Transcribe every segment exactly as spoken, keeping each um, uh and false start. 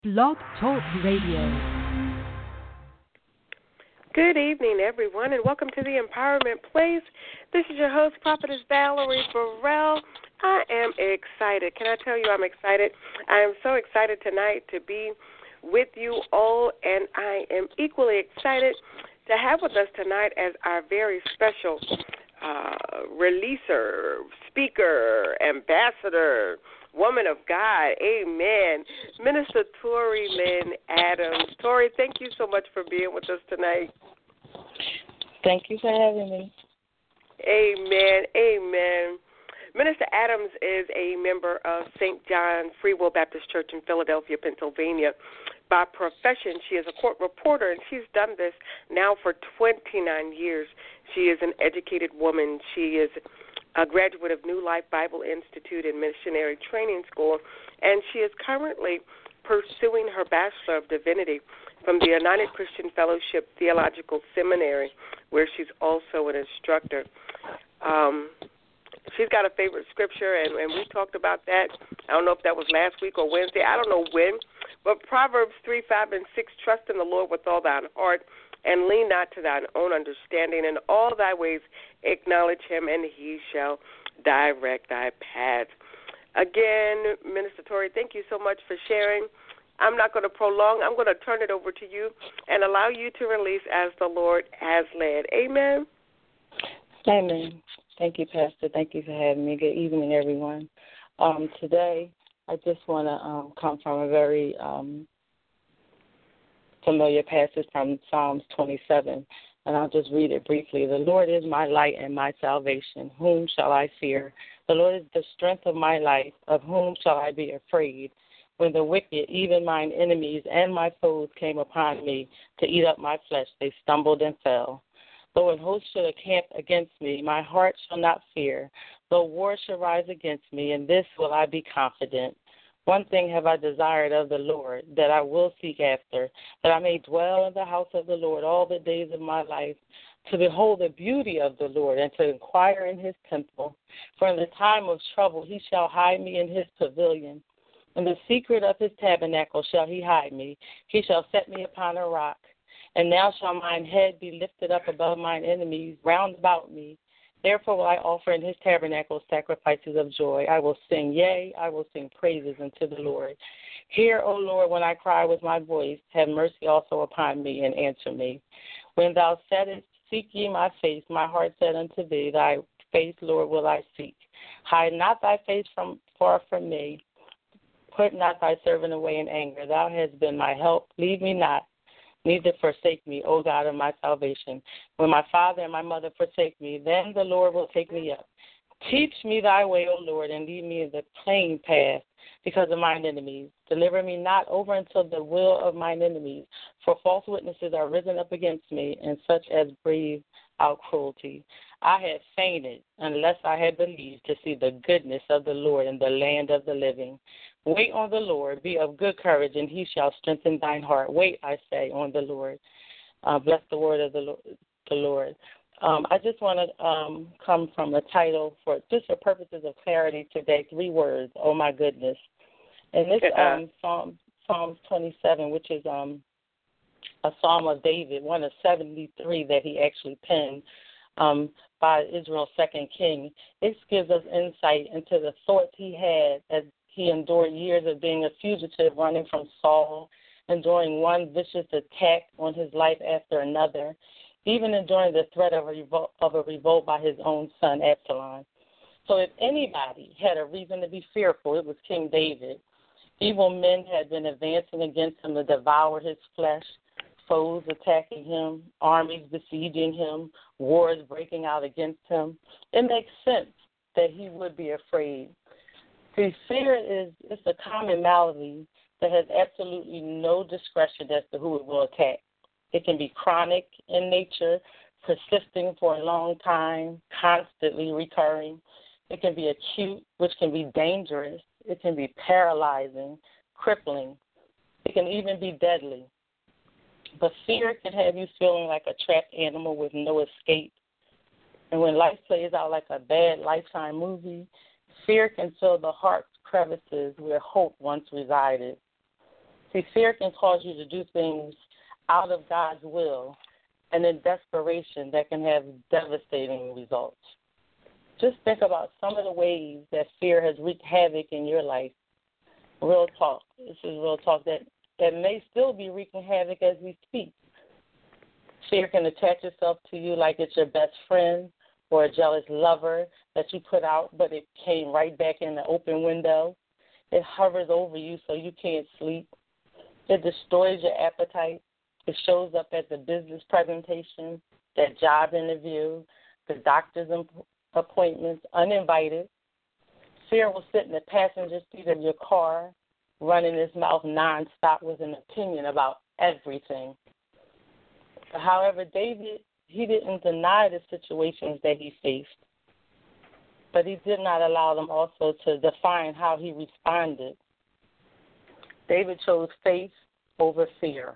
Blog Talk Radio. Good evening, everyone, and welcome to the Empowerment Place. This is your host, Prophetess Valerie Burrell. I am excited. Can I tell you I'm excited? I am so excited tonight to be with you all, and I am equally excited to have with us tonight as our very special uh, releaser, speaker, ambassador, woman of God, amen, Minister Tori Lynn Adams. Tori, thank you so much for being with us tonight. Thank you for having me. Amen, amen. Minister Adams is a member of Saint John Free Will Baptist Church in Philadelphia, Pennsylvania. By profession, she is a court reporter, and she's done this now for twenty-nine years. She is an educated woman. She is a graduate of New Life Bible Institute and Missionary Training School, and she is currently pursuing her Bachelor of Divinity from the United Christian Fellowship Theological Seminary, where she's also an instructor. Um, she's got a favorite scripture, and, and we talked about that. I don't know if that was last week or Wednesday. I don't know when, but Proverbs three, five, and six, trust in the Lord with all thine heart, and lean not to thine own understanding. In all thy ways acknowledge him, and he shall direct thy paths. Again, Minister Tori, thank you so much for sharing. I'm not going to prolong. I'm going to turn it over to you and allow you to release as the Lord has led. Amen. Amen. Thank you, Pastor. Thank you for having me. Good evening, everyone. Um, today, I just want to um, come from a very um, familiar passage from Psalms twenty-seven, and I'll just read it briefly. The Lord is my light and my salvation. Whom shall I fear? The Lord is the strength of my life. Of whom shall I be afraid? When the wicked, even mine enemies and my foes, came upon me to eat up my flesh, they stumbled and fell. Though an host should encamp against me, my heart shall not fear. Though war should rise against me, in this will I be confident. One thing have I desired of the Lord, that I will seek after, that I may dwell in the house of the Lord all the days of my life, to behold the beauty of the Lord and to inquire in his temple. For in the time of trouble he shall hide me in his pavilion. In the secret of his tabernacle shall he hide me. He shall set me upon a rock. And now shall mine head be lifted up above mine enemies round about me. Therefore will I offer in his tabernacle sacrifices of joy. I will sing, yea, I will sing praises unto the Lord. Hear, O Lord, when I cry with my voice. Have mercy also upon me and answer me. When thou saidst, seek ye my face, my heart said unto thee, thy face, Lord, will I seek. Hide not thy face from far from me. Put not thy servant away in anger. Thou hast been my help. Leave me not, neither forsake me, O God of my salvation. When my father and my mother forsake me, then the Lord will take me up. Teach me thy way, O Lord, and lead me in the plain path because of mine enemies. Deliver me not over unto the will of mine enemies, for false witnesses are risen up against me, and such as breathe out cruelty. I had fainted unless I had believed to see the goodness of the Lord in the land of the living. Wait on the Lord, be of good courage, and he shall strengthen thine heart. Wait, I say, on the Lord. Uh, bless the word of the Lord. The Lord. Um, I just want to um, come from a title for just for purposes of clarity today. Three words. Oh my goodness! And this um, Psalm Psalms twenty-seven, which is um, a Psalm of David, one of seventy-three that he actually penned um, by Israel's second king. It gives us insight into the thoughts he had as he endured years of being a fugitive, running from Saul, enduring one vicious attack on his life after another, even enduring the threat of a revolt, of a revolt by his own son, Absalom. So if anybody had a reason to be fearful, it was King David. Evil men had been advancing against him to devour his flesh, foes attacking him, armies besieging him, wars breaking out against him. It makes sense that he would be afraid. See, fear is it's a common malady that has absolutely no discretion as to who it will attack. It can be chronic in nature, persisting for a long time, constantly recurring. It can be acute, which can be dangerous. It can be paralyzing, crippling. It can even be deadly. But fear can have you feeling like a trapped animal with no escape. And when life plays out like a bad Lifetime movie, fear can fill the heart's crevices where hope once resided. See, fear can cause you to do things out of God's will and in desperation that can have devastating results. Just think about some of the ways that fear has wreaked havoc in your life. Real talk. This is real talk that, that may still be wreaking havoc as we speak. Fear can attach itself to you like it's your best friend or a jealous lover that you put out, but it came right back in the open window. It hovers over you so you can't sleep. It destroys your appetite. It shows up at the business presentation, that job interview, the doctor's appointments, uninvited. Fear will sit in the passenger seat of your car, running his mouth nonstop with an opinion about everything. However, David, he didn't deny the situations that he faced, but he did not allow them also to define how he responded. David chose faith over fear.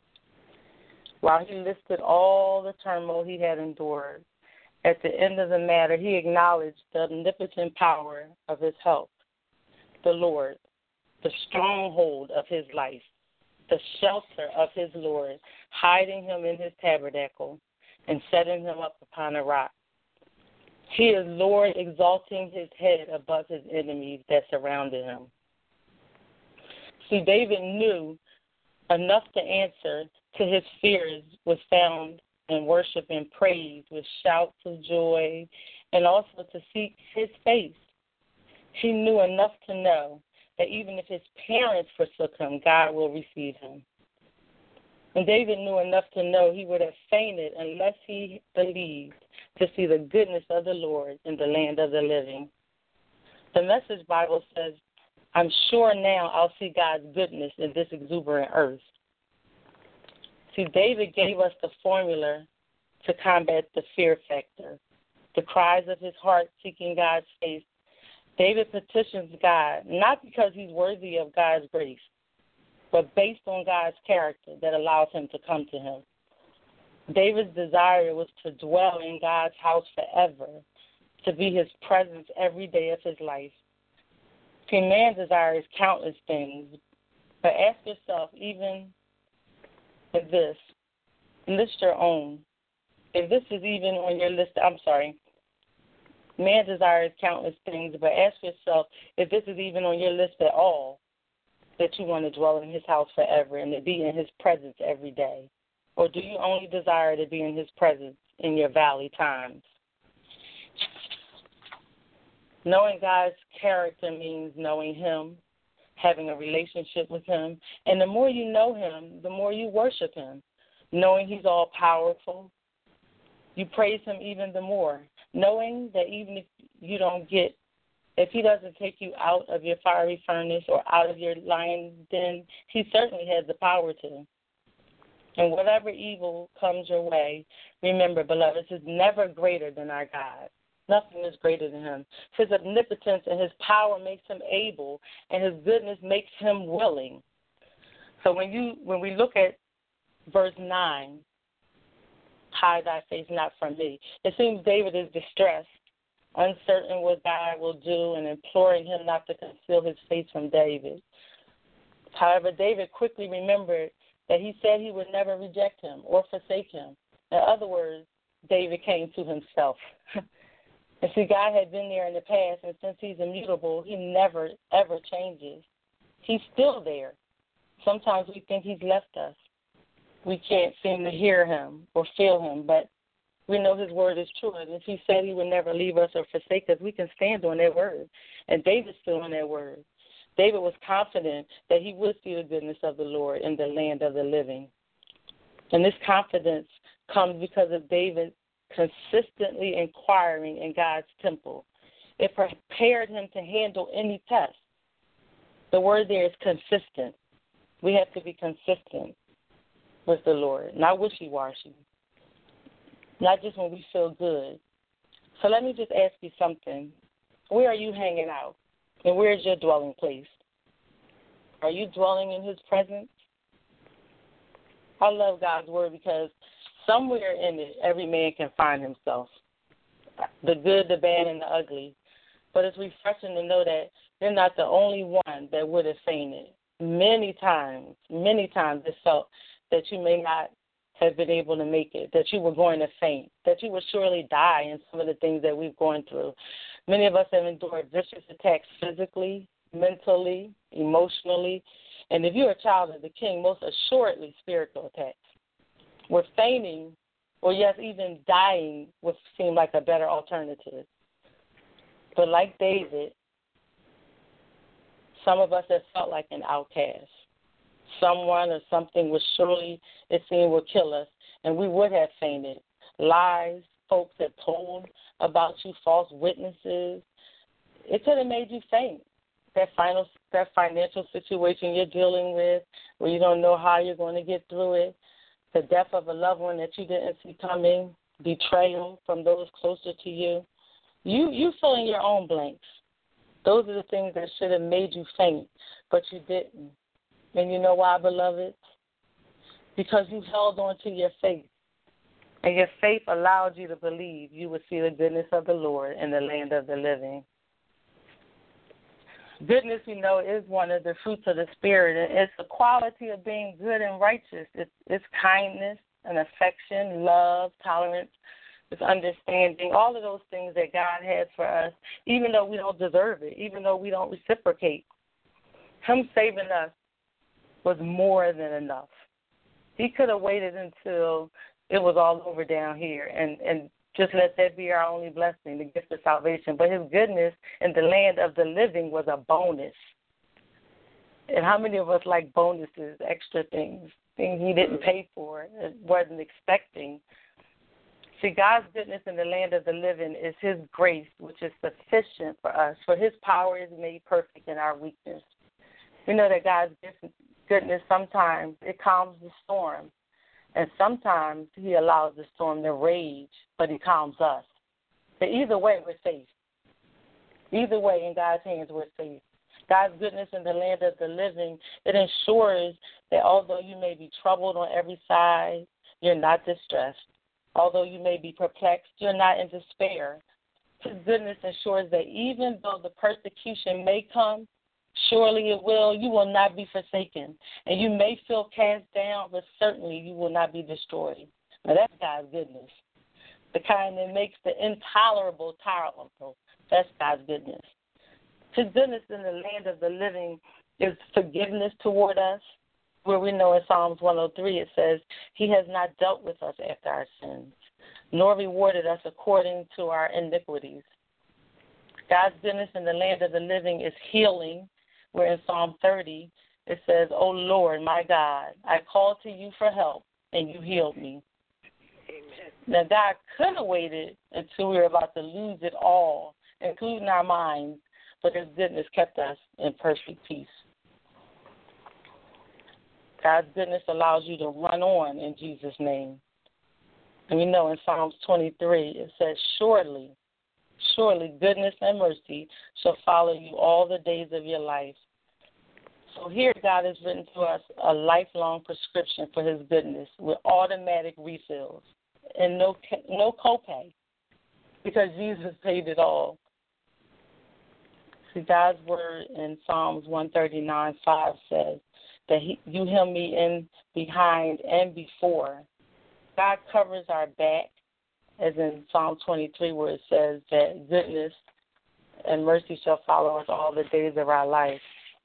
While he listed all the turmoil he had endured, at the end of the matter, he acknowledged the omnipotent power of his help, the Lord, the stronghold of his life, the shelter of his Lord, hiding him in his tabernacle and setting him up upon a rock. He is Lord, exalting his head above his enemies that surrounded him. See, David knew enough to answer to his fears was found in worship and praise with shouts of joy and also to seek his face. He knew enough to know that even if his parents forsook him, God will receive him. And David knew enough to know he would have fainted unless he believed to see the goodness of the Lord in the land of the living. The Message Bible says, I'm sure now I'll see God's goodness in this exuberant earth. See, David gave us the formula to combat the fear factor, the cries of his heart seeking God's face. David petitions God, not because he's worthy of God's grace, but based on God's character that allows him to come to him. David's desire was to dwell in God's house forever, to be his presence every day of his life. See, man desires countless things, but ask yourself, even if this, list your own. If this is even on your list, I'm sorry, man desires countless things, but ask yourself if this is even on your list at all, that you want to dwell in his house forever and to be in his presence every day. Or do you only desire to be in his presence in your valley times? Knowing God's character means knowing him, having a relationship with him. And the more you know him, the more you worship him. Knowing he's all powerful, you praise him even the more. Knowing that even if you don't get, if he doesn't take you out of your fiery furnace or out of your lion's den, he certainly has the power to. And whatever evil comes your way, remember, beloved, this is never greater than our God. Nothing is greater than him. His omnipotence and his power makes him able, and his goodness makes him willing. So when you when we look at verse nine, hide thy face not from me, it seems David is distressed, uncertain what God will do, and imploring him not to conceal his face from David. However, David quickly remembered that he said he would never reject him or forsake him. In other words, David came to himself. And see, God had been there in the past, and since he's immutable, he never, ever changes. He's still there. Sometimes we think he's left us. We can't seem to hear him or feel him, but we know his word is true. And if he said he would never leave us or forsake us, we can stand on that word. And David's still on that word. David was confident that he would see the goodness of the Lord in the land of the living. And this confidence comes because of David consistently inquiring in God's temple. It prepared him to handle any test. The word there is consistent. We have to be consistent with the Lord, not wishy-washy, not just when we feel good. So let me just ask you something. Where are you hanging out? And where is your dwelling place? Are you dwelling in his presence? I love God's word because somewhere in it, every man can find himself, the good, the bad, and the ugly. But it's refreshing to know that they're not the only one that would have fainted. many times, many times it felt that you may not have been able to make it, that you were going to faint, that you would surely die in some of the things that we've gone through. Many of us have endured vicious attacks physically, mentally, emotionally, and if you're a child of the King, most assuredly spiritual attacks. Where fainting, or yes, even dying would seem like a better alternative. But like David, some of us have felt like an outcast. Someone or something would surely, it seemed, would kill us, and we would have fainted. Lies folks had told about you, false witnesses, it could have made you faint. That final, that financial situation you're dealing with, where you don't know how you're going to get through it, the death of a loved one that you didn't see coming, betrayal from those closer to you. You you fill in your own blanks. Those are the things that should have made you faint, but you didn't. And you know why, beloved? Because you held on to your faith. And your faith allowed you to believe you would see the goodness of the Lord in the land of the living. Goodness, we know, is one of the fruits of the Spirit. And it's the quality of being good and righteous. It's, it's kindness and affection, love, tolerance, it's understanding, all of those things that God has for us, even though we don't deserve it, even though we don't reciprocate. Him saving us was more than enough. He could have waited until it was all over down here and, and just let that be our only blessing, the gift of salvation. But his goodness in the land of the living was a bonus. And how many of us like bonuses, extra things, things he didn't pay for, wasn't expecting? See, God's goodness in the land of the living is his grace, which is sufficient for us, for his power is made perfect in our weakness. We know that God's goodness, sometimes it calms the storm, and sometimes he allows the storm to rage, but he calms us. But either way, we're safe. Either way, in God's hands, we're safe. God's goodness in the land of the living, it ensures that although you may be troubled on every side, you're not distressed. Although you may be perplexed, you're not in despair. His goodness ensures that even though the persecution may come, surely it will, you will not be forsaken. And you may feel cast down, but certainly you will not be destroyed. Now, that's God's goodness. The kind that makes the intolerable tolerable. That's God's goodness. His goodness in the land of the living is forgiveness toward us, where we know in Psalms one oh three it says, he has not dealt with us after our sins, nor rewarded us according to our iniquities. God's goodness in the land of the living is healing, where in Psalm thirty it says, O Lord, my God, I called to you for help, and you healed me. Amen. Now, God could have waited until we were about to lose it all, including our minds, but his goodness kept us in perfect peace. God's goodness allows you to run on in Jesus' name. And we know in Psalms twenty-three it says, Surely, surely goodness and mercy shall follow you all the days of your life. So here God has written to us a lifelong prescription for his goodness with automatic refills and no no copay because Jesus paid it all. See, God's word in Psalms one thirty-nine five says that he, you hem me in behind and before. God covers our back, as in Psalm twenty-three where it says that goodness and mercy shall follow us all the days of our life.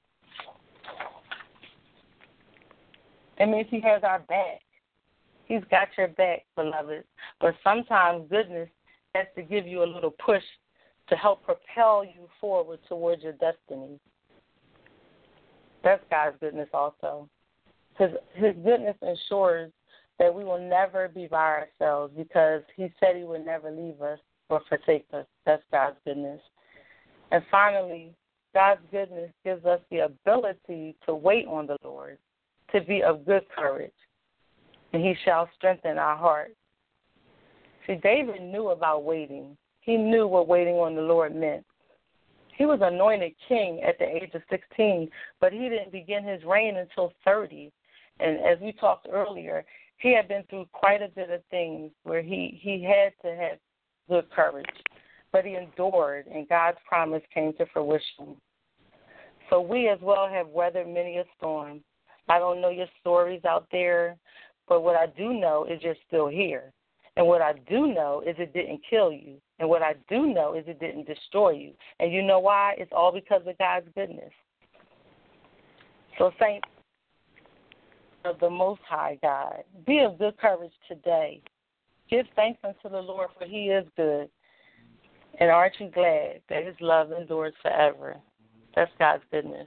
It means he has our back. He's got your back, beloved. But sometimes goodness has to give you a little push to help propel you forward towards your destiny. That's God's goodness also. His, his goodness ensures that we will never be by ourselves because he said he would never leave us or forsake us. That's God's goodness. And finally, God's goodness gives us the ability to wait on the Lord, to be of good courage, and he shall strengthen our heart. See, David knew about waiting. He knew what waiting on the Lord meant. He was anointed king at the age of sixteen, but he didn't begin his reign until thirty. And as we talked earlier, he had been through quite a bit of things where he, he had to have good courage. But he endured, and God's promise came to fruition. For we as well have weathered many a storm. I don't know your stories out there, but what I do know is you're still here. And what I do know is it didn't kill you. And what I do know is it didn't destroy you. And you know why? It's all because of God's goodness. So, saints of the Most High God, be of good courage today. Give thanks unto the Lord, for he is good. And aren't you glad that his love endures forever? That's God's goodness.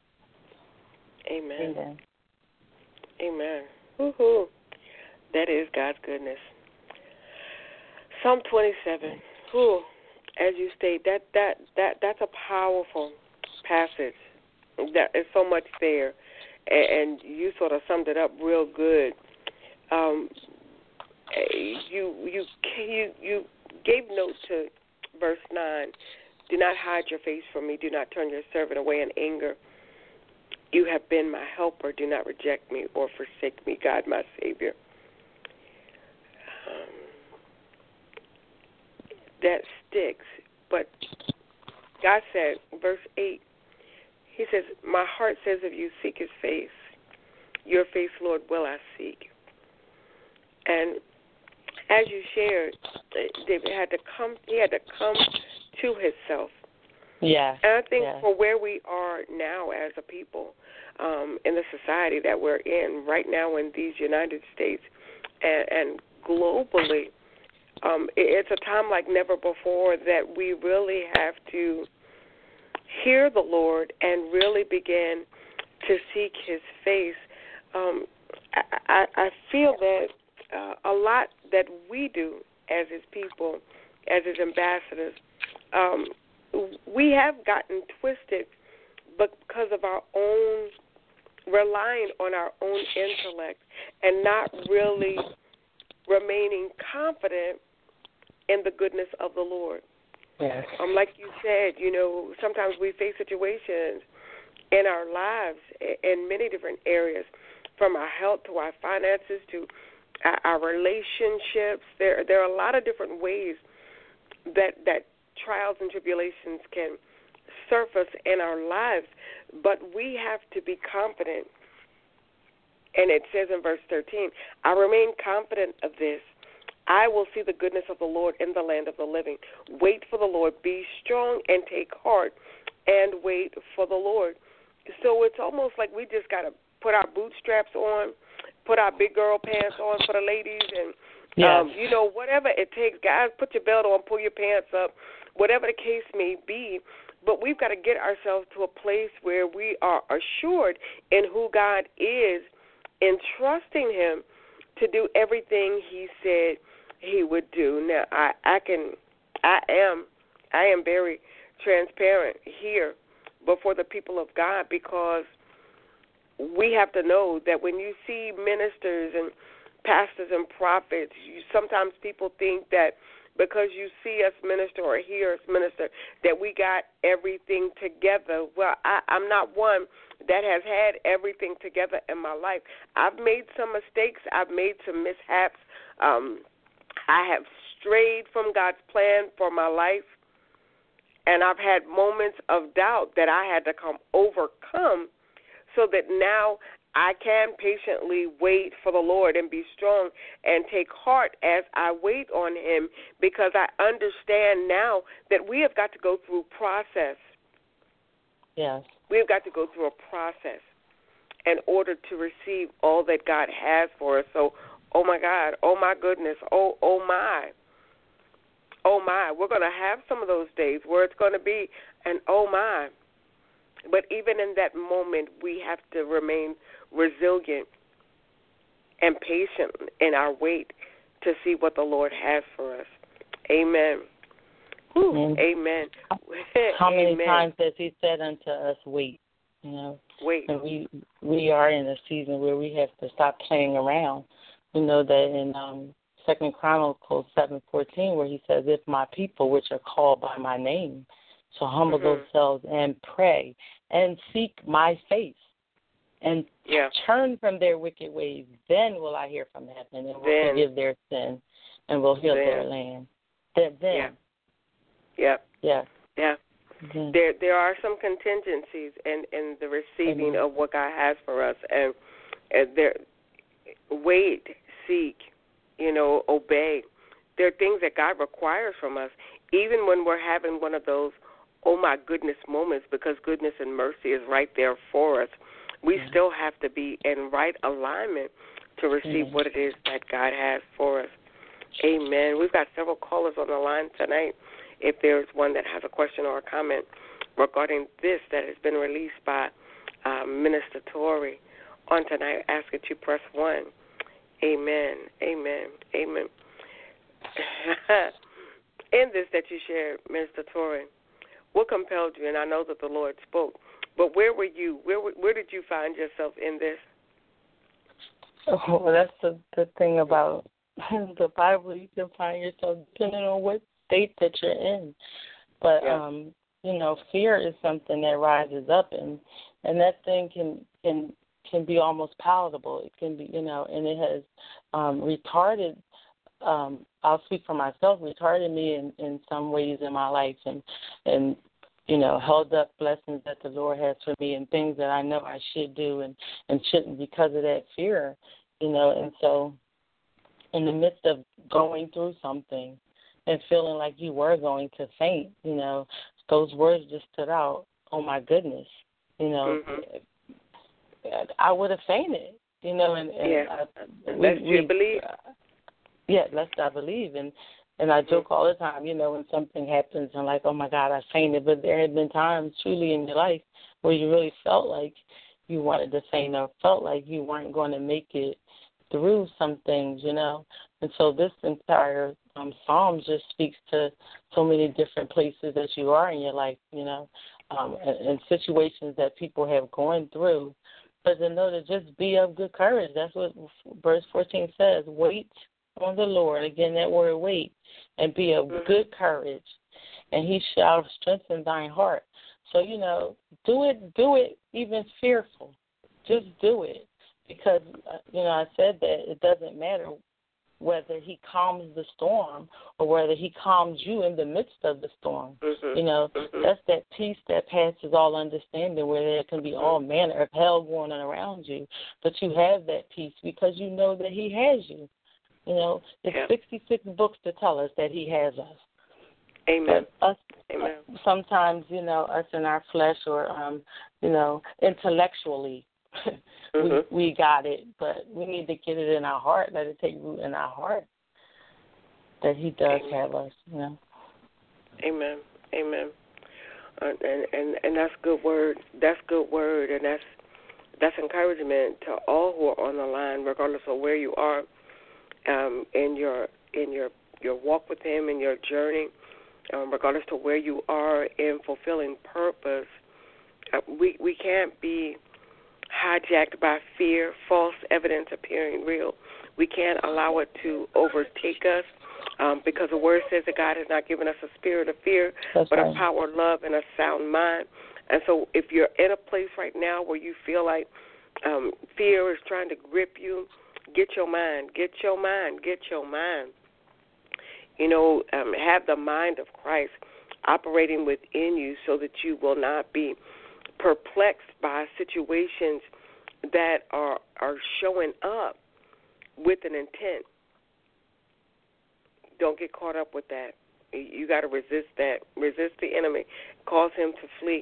Amen. Amen. Amen. Woo-hoo. That is God's goodness. Psalm twenty-seven. Whew. As you state, that, that, that, that's a powerful passage. That is so much there. And, and you sort of summed it up real good. Um, you, you, you, you gave note to verse nine. Do not hide your face from me. Do not turn your servant away in anger. You have been my helper. Do not reject me or forsake me, God, my Savior. Um, that sticks. But God said, verse eight, he says, my heart says of you, seek his face. Your face, Lord, will I seek. And as you shared, David had to come, he had to come to himself. Yeah. And I think yeah. for where we are now as a people, um, in the society that we're in right now in these United States and, and globally, um, it's a time like never before that we really have to hear the Lord and really begin to seek his face. Um, I, I, I feel that uh, a lot that we do as his people, as his ambassadors, um, we have gotten twisted because of our own, relying on our own intellect and not really remaining confident in the goodness of the Lord. Yes. Um, like you said, you know, sometimes we face situations in our lives in many different areas, from our health to our finances to our relationships. There, there are a lot of different ways that that trials and tribulations can surface in our lives, but we have to be confident. And it says in verse thirteen, I remain confident of this. I will see the goodness of the Lord in the land of the living. Wait for the Lord. Be strong and take heart and wait for the Lord. So it's almost like we just got to put our bootstraps on, put our big girl pants on for the ladies, and, yes. um, you know, whatever it takes. Guys, put your belt on, pull your pants up, whatever the case may be. But we've got to get ourselves to a place where we are assured in who God is and trusting him to do everything he said he would do. Now, I, I can, I am, I am very transparent here before the people of God, because we have to know that when you see ministers and pastors and prophets, you, sometimes people think that because you see us minister or hear us minister that we got everything together. Well, I, I'm not one that has had everything together in my life. I've made some mistakes. I've made some mishaps. Um, I have strayed from God's plan for my life, and I've had moments of doubt that I had to come overcome so that now I can patiently wait for the Lord and be strong and take heart as I wait on him, because I understand now that we have got to go through process. Yes. We have got to go through a process in order to receive all that God has for us. So, oh, my God, oh, my goodness, oh, oh, my, oh, my. We're going to have some of those days where it's going to be an oh, my. But even in that moment, we have to remain resilient and patient in our wait to see what the Lord has for us. Amen. Whew, amen. How many amen. times has he said unto us, wait? You know, wait. And we we are in a season where we have to stop playing around. We know that in um, Second Chronicles seven fourteen, where he says, if my people, which are called by my name, shall humble mm-hmm. themselves and pray and seek my face and yeah. turn from their wicked ways, then will I hear from heaven and will then. forgive their sin and will heal then. their land. Then, then. Yeah. Yeah. Yeah. Yeah. Mm-hmm. There there are some contingencies in, in the receiving mm-hmm. of what God has for us. And, and there, wait, seek, you know, obey. There are things that God requires from us, even when we're having one of those, oh, my goodness moments, because goodness and mercy is right there for us. We mm-hmm. still have to be in right alignment to receive mm-hmm. what it is that God has for us. Amen. We've got several callers on the line tonight. If there's one that has a question or a comment regarding this that has been released by um, Minister Tory on tonight, I ask that you press one. Amen. Amen. Amen. In this that you shared, Minister Tory, what compelled you? And I know that the Lord spoke, but where were you? Where where did you find yourself in this? Oh, well, that's the, the thing about the Bible. You can find yourself depending on what state that you're in. But, yeah. um, you know, fear is something that rises up, and, and that thing can, can can be almost palatable. It can be, you know, and it has um, retarded, um, I'll speak for myself, retarded me in, in some ways in my life and, and, you know, held up blessings that the Lord has for me and things that I know I should do and, and shouldn't because of that fear, you know. And so in the midst of going through something and feeling like you were going to faint, you know, those words just stood out. Oh, my goodness, you know, mm-hmm. I would have fainted, you know. And, and yeah, I, lest we, you we, believe. Uh, yeah, lest I believe. And, and I joke all the time, you know, when something happens and like, oh, my God, I fainted. But there had been times truly in your life where you really felt like you wanted to faint or felt like you weren't going to make it through some things, you know. And so this entire um, psalm just speaks to so many different places that you are in your life, you know, um, and, and situations that people have gone through. But to know to just be of good courage. That's what verse fourteen says. Wait on the Lord. Again, that word wait. And be of mm-hmm. good courage. And he shall strengthen thine heart. So, you know, do it, do it even fearful. Just do it. Because, you know, I said that it doesn't matter whether he calms the storm or whether he calms you in the midst of the storm. Mm-hmm. You know, mm-hmm. that's that peace that passes all understanding where there can be all manner of hell going on around you. But you have that peace because you know that he has you. You know, it's yeah. sixty-six books to tell us that he has us. Amen. But us, Amen. Sometimes, you know, us in our flesh or, um, you know, intellectually, mm-hmm. we we got it, but we need to get it in our heart, let it take root in our heart, that he does Amen. have us, you know. Amen. Amen. Uh, and, and and that's good word. That's good word, and that's that's encouragement to all who are on the line, regardless of where you are um, in your in your your walk with him, in your journey, um, regardless to where you are in fulfilling purpose. Uh, we we can't be hijacked by fear, false evidence appearing real. We can't allow it to overtake us um, because the word says that God has not given us a spirit of fear, That's but right. of power, love, and a sound mind. And so if you're in a place right now where you feel like um, fear is trying to grip you, get your mind, get your mind, get your mind. You know, um, have the mind of Christ operating within you so that you will not be perplexed by situations that are are showing up with an intent. Don't get caught up with that. You got to resist that. Resist the enemy. Cause him to flee.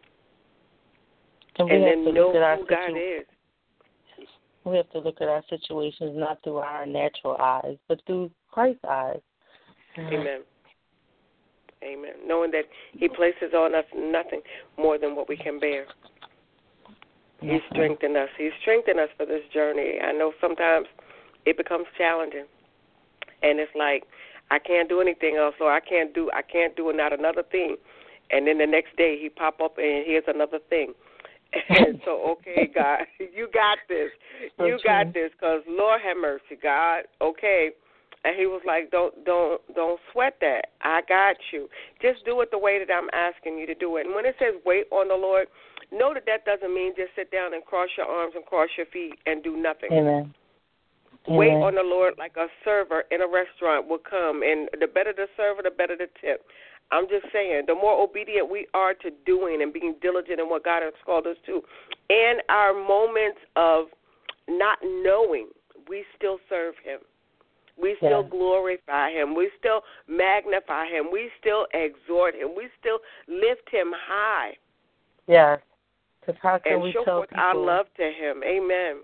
And, and then know who situ- God is. We have to look at our situations not through our natural eyes, but through Christ's eyes. Amen. Amen. Knowing that he places on us nothing more than what we can bear. He's strengthened us. He's strengthened us for this journey. I know sometimes it becomes challenging, and it's like I can't do anything else, or I can't do I can't do not another thing. And then the next day he pop up and here's another thing. And so, okay, God, you got this. You got this, because Lord have mercy, God. Okay. And he was like, don't don't don't sweat that. I got you. Just do it the way that I'm asking you to do it. And when it says wait on the Lord, know that that doesn't mean just sit down and cross your arms and cross your feet and do nothing. Amen. Wait Amen. on the Lord like a server in a restaurant will come. And the better the server, the better the tip. I'm just saying, the more obedient we are to doing and being diligent in what God has called us to, and our moments of not knowing, we still serve him. We still yeah. glorify him. We still magnify him. We still exhort him. We still lift him high. Yes. Because how can and we show tell forth people? our love to him. Amen.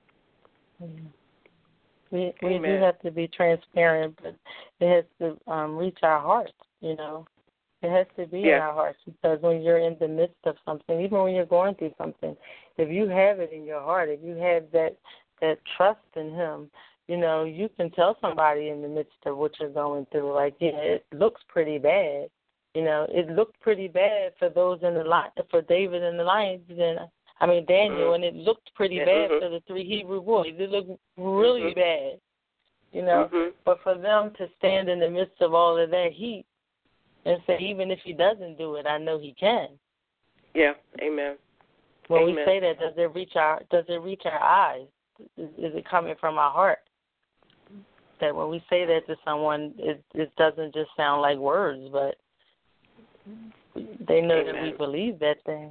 We we Amen. do have to be transparent, but it has to um, reach our hearts, you know. It has to be yeah. in our hearts, because when you're in the midst of something, even when you're going through something, if you have it in your heart, if you have that that trust in him, you know, you can tell somebody in the midst of what you're going through, like, yeah, it looks pretty bad. You know, it looked pretty bad for those in the lion, for David and the lions, and I mean Daniel, mm-hmm. and it looked pretty yeah. bad mm-hmm. for the three Hebrew boys. It looked really mm-hmm. bad, you know. Mm-hmm. But for them to stand in the midst of all of that heat and say, even if he doesn't do it, I know he can. Yeah. Amen. When Amen. we say that, does it reach our does it reach our eyes? Is, is it coming from our heart? That when we say that to someone, it, it doesn't just sound like words, but they know Amen. that we believe that thing.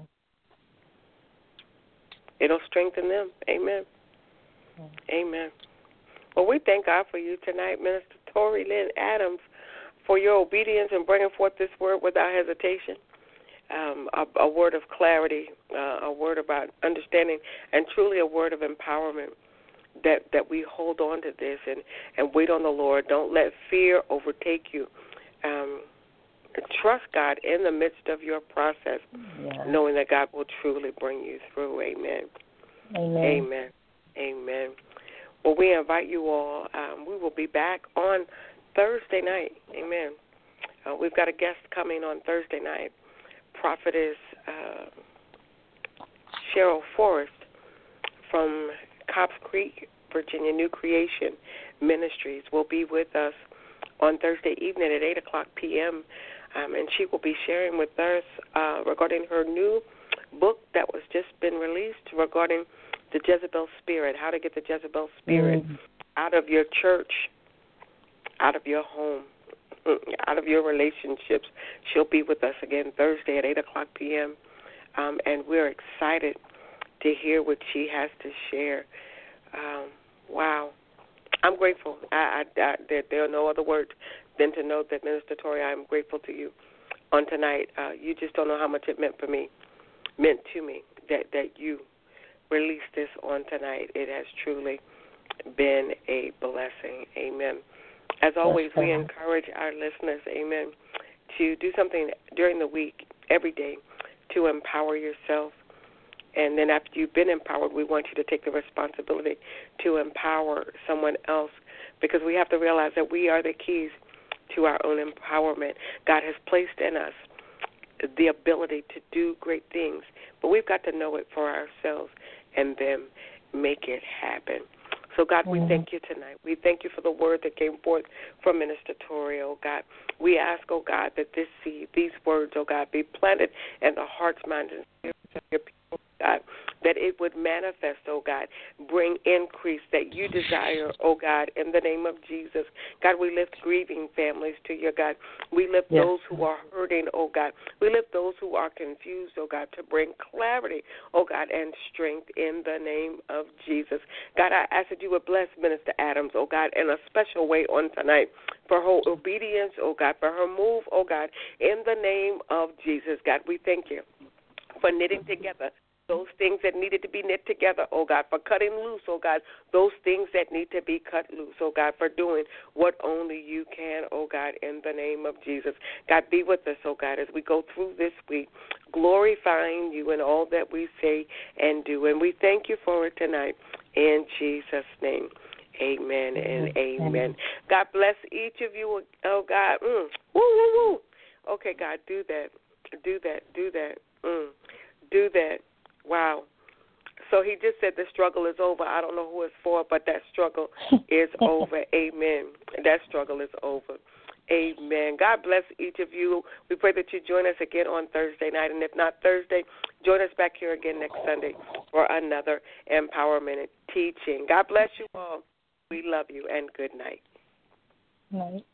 It'll strengthen them. Amen. Yeah. Amen. Well, we thank God for you tonight, Minister Tori Lynn Adams, for your obedience in bringing forth this word without hesitation. Um, a, a word of clarity, uh, a word about understanding, and truly a word of empowerment. That, that we hold on to this and, and wait on the Lord. Don't let fear overtake you. Um, trust God in the midst of your process, yeah. knowing that God will truly bring you through. Amen. Amen. Amen. Amen. Well, we invite you all. Um, we will be back on Thursday night. Amen. Uh, we've got a guest coming on Thursday night. Prophetess uh, Cheryl Forrest from Cobbs Creek, Virginia, New Creation Ministries will be with us on Thursday evening at eight o'clock p.m., um, and she will be sharing with us uh, regarding her new book that was just been released regarding the Jezebel spirit, how to get the Jezebel spirit mm. out of your church, out of your home, out of your relationships. She'll be with us again Thursday at eight o'clock p.m., um, and we're excited to hear what she has to share. Um, wow. I'm grateful. I, I, I, there, there are no other words than to know that, Minister Tori, I'm grateful to you on tonight. Uh, you just don't know how much it meant for me, meant to me, that, that you released this on tonight. It has truly been a blessing. Amen. As always, we encourage our listeners, amen, to do something during the week, every day, to empower yourself. And then after you've been empowered, we want you to take the responsibility to empower someone else, because we have to realize that we are the keys to our own empowerment. God has placed in us the ability to do great things, but we've got to know it for ourselves and then make it happen. So, God, we thank you tonight. We thank you for the word that came forth from Minister Tori, oh God. We ask, oh God, that this seed, these words, oh God, be planted in the hearts, minds, and spirits of your people, God, that it would manifest, oh God, bring increase that you desire, oh God, in the name of Jesus. God, we lift grieving families to you, God. We lift yes. those who are hurting, oh God. We lift those who are confused, oh God, to bring clarity, oh God, and strength in the name of Jesus. God, I ask that you would bless Minister Adams, oh God, in a special way on tonight for her obedience, oh God, for her move, oh God, in the name of Jesus. God, we thank you for knitting together those things that needed to be knit together, oh God, for cutting loose, oh God, those things that need to be cut loose, oh God, for doing what only you can, oh God, in the name of Jesus. God, be with us, oh God, as we go through this week, glorifying you in all that we say and do. And we thank you for it tonight in Jesus' name. Amen and amen. God bless each of you, oh God. Mm. Woo, woo, woo. Okay, God, do that. Do that. Do that. Mm. Do that. Wow. So he just said the struggle is over. I don't know who it's for, but that struggle is over. Amen. That struggle is over. Amen. God bless each of you. We pray that you join us again on Thursday night. And if not Thursday, join us back here again next Sunday for another empowerment teaching. God bless you all. We love you, and good night. Night.